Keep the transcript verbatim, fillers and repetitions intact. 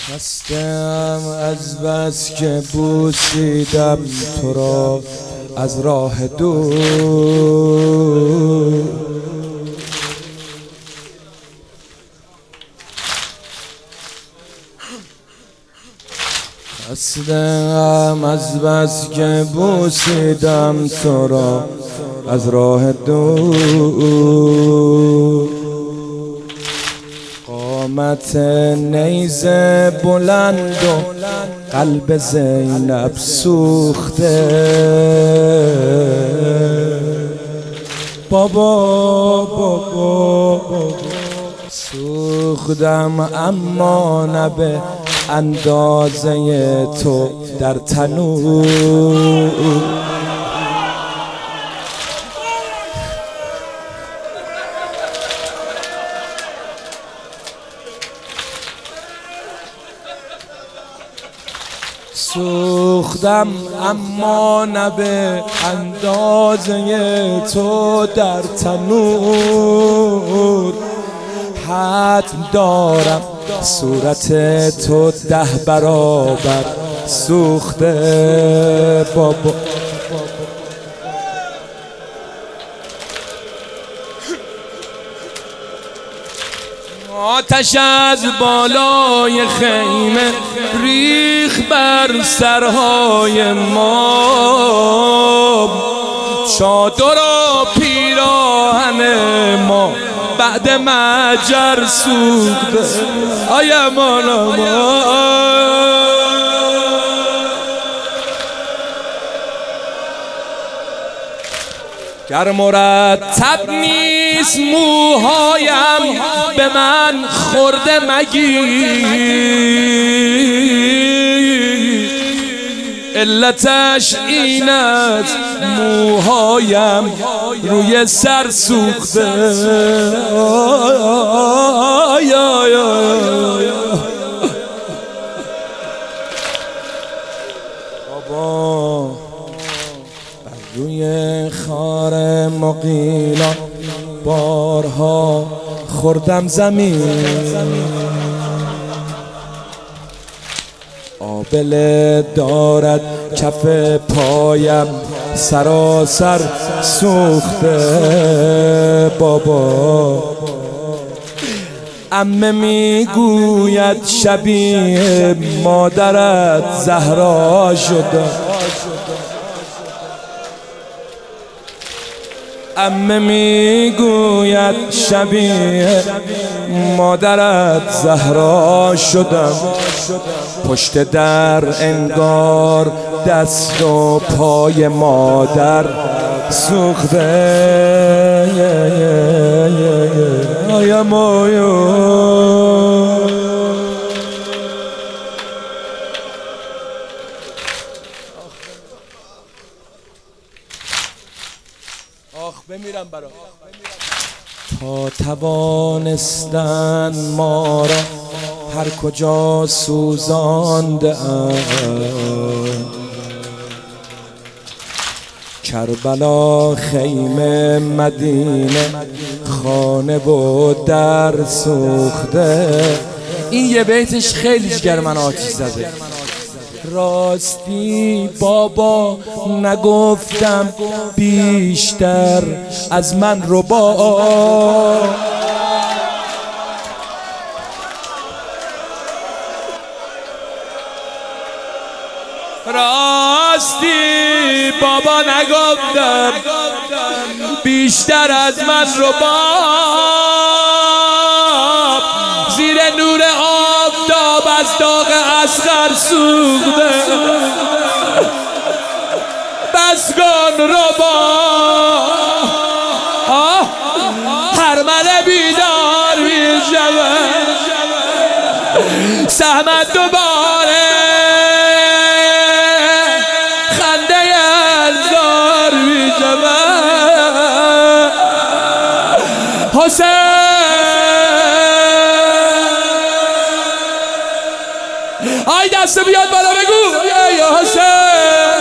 خستم از بس که بوسیدم تو را از راه دور. خستم از بس که بوسیدم تو را از راه دور. قامت نیزه بلند و قلب زینب سوخته. بابا بابا سوختم اما نه به اندازه تو در تنور. سوختم اما نه به اندازه تو در تنور. حتم دارم صورت تو ده برابر سوخته. بابا آتش از بالای خیمه ریخ بر سرهای ما. چادر و پیراهن ما بعد مجر سوخته. آی امان امان گر مرتب نیست موهایم به من خورده مگیر. علتش این است موهایم روی سر سوخته. آی آی آی بابا روی خار مغیلان بارها خوردم زمین. آبله دارد کف پایم سراسر سوخته. بابا عمه میگوید شبیه مادرت زهرا شده. عمه میگوید شبیه مادرت زهرا شدم. پشت در انگار دست و پای مادر سوخته. آیم آیم آخ بمیرم برا تا توانستن ما را هر کجا سوزانده اند. کربلا خیمه مدینه خانه و در سوخته. این یه بیتش خیلی جگر من آتیش زده. راستی بابا نگفتم بیشتر از من رو با. راستی بابا نگفتم بیشتر از من رو با. زیر نور آفتاب از داغ اصغر سوخته. بس کن رو با هر من بیدار می شود. سهمت دوباره خنده ازار می شود. حسین آی دست بیاد بالا بگو یا حسین.